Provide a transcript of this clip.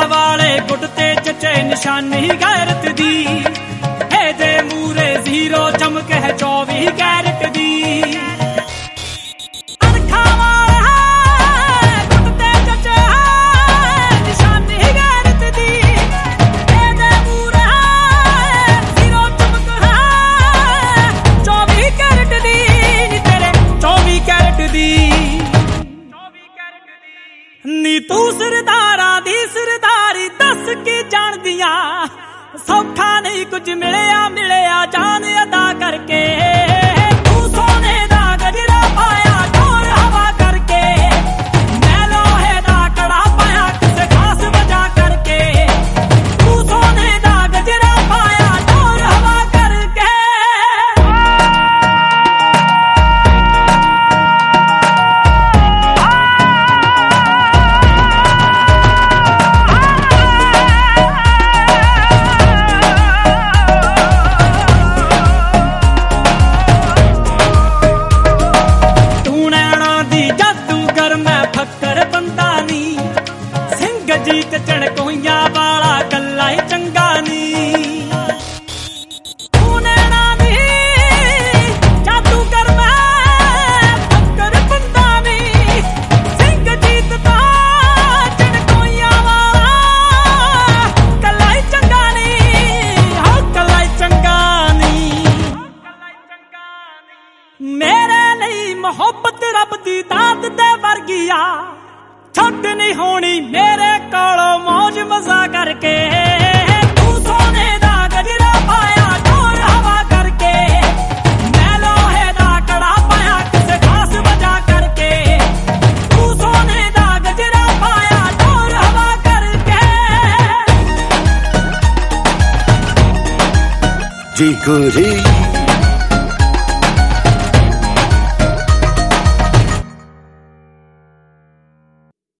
वाले गुट ते चचे निशानी गैरत दी दे मूरे जीरो चमक है 24 कैरेट दी नी तू सरदारा दी सरदारी दस की जान दिया सौखा नहीं कुछ मिलिया जान अदा करके तू सोने दा गजरा पाया ढोल हवा करके मैं लोहे दा कड़ा पाया किसे खास वजह करके तू सोने दा गजरा पाया ढोल हवा करके जीत चणकोइया वाला गल्ला ही चंगा नी तू नैना नी जादूगर मैं फक्कर बंदा नी सिंह जीत दा चणकोइया वाला गल्ला ही चंगा नी हो गल्ला ही चंगा नी मेरे लिए मोहब्बत रब दी दात दे वर्गिया छुट नहीं होनी मेरे कोलो मौज मजा करके तू सोने दा गजरा पाया ढोल हवा करके मैं लोहे दा कड़ा पाया किसे खास वजह करके तू सोने दा गजरा पाया ढोल हवा करके जी गुरी